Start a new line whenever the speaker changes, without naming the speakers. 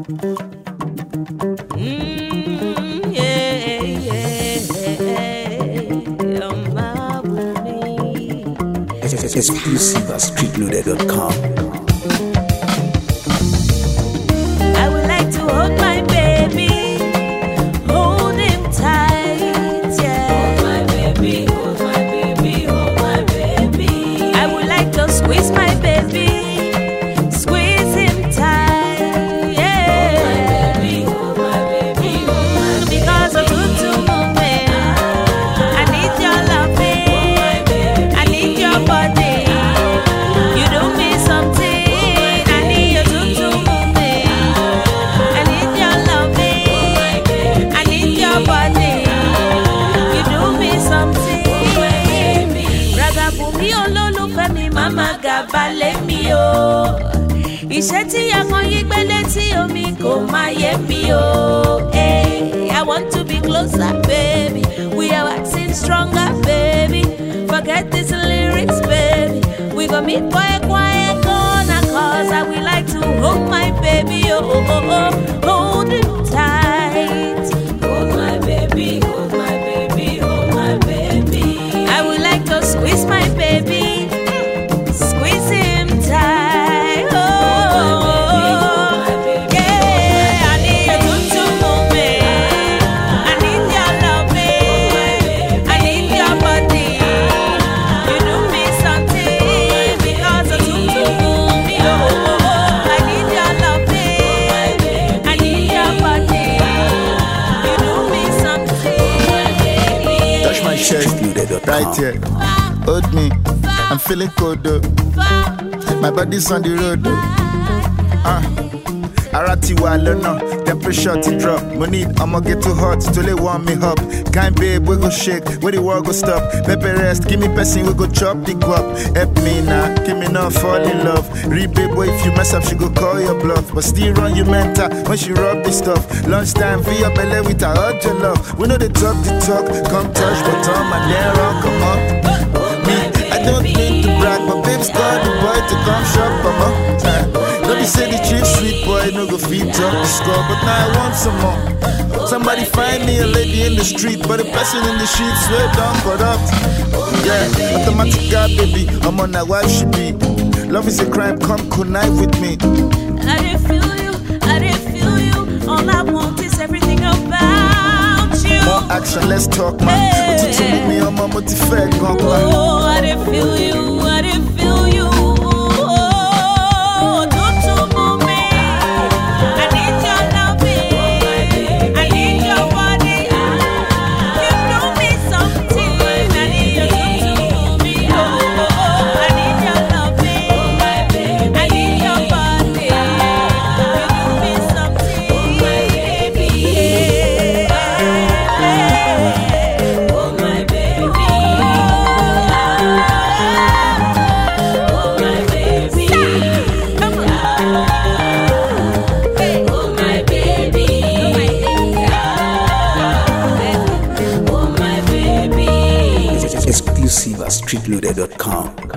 Exclusive at streetloader.com.
I would like to hold my baby, hold him tight, yeah. Hold my baby, hold my baby, hold my baby. I would like to squeeze my baby, squeeze him tight, yeah. Hold my baby, hold my baby. Because of Tutu movement, I need your loving, I need your body. Mama gabale mi o, iṣẹ́ tí àwọn yí gbélé tí omi kò máa yé mi o. Hey, I want to be closer, baby. We are waxing stronger, baby. Forget these lyrics, baby. We gon' meet for a quiet corner, cause I would like to hold my baby, hold him tight. Hold my baby, hold my baby, hold my baby. I would like to squeeze my baby.
Right here, hold me, I'm feeling cold though. My body's on the road though. Arati wa learner, temperature to drop. Money, I'ma get too hot till they warm me up. Kind babe, we go shake, where the world go stop. Pepe rest, give me person, we go chop the guap. Help me now, give me not fall in love. Read babe, boy, if you mess up, she go call your bluff. But still run you mental when she rub the stuff. Lunchtime, for your belly with a hot your love. We know they talk the talk, come touch bottom and then rock, come on. Me, I don't need to brag, but babe's called the boy to come shop, mama. Let me say the chief sweet boy, no go feed up the score, but now I want some more. Somebody find me a lady in the street, but a person in the sheets way down got up. Yeah, automatic guy, baby, I'm on that wife she be. Love is a crime, come connive with me.
I didn't feel you, I didn't feel you. All I want is everything about you.
More action, let's talk, man. Hey. What you with me, I'm a motivated gun.
Oh, I didn't feel you, I didn't feel you.
Exclusive at streetloader.com.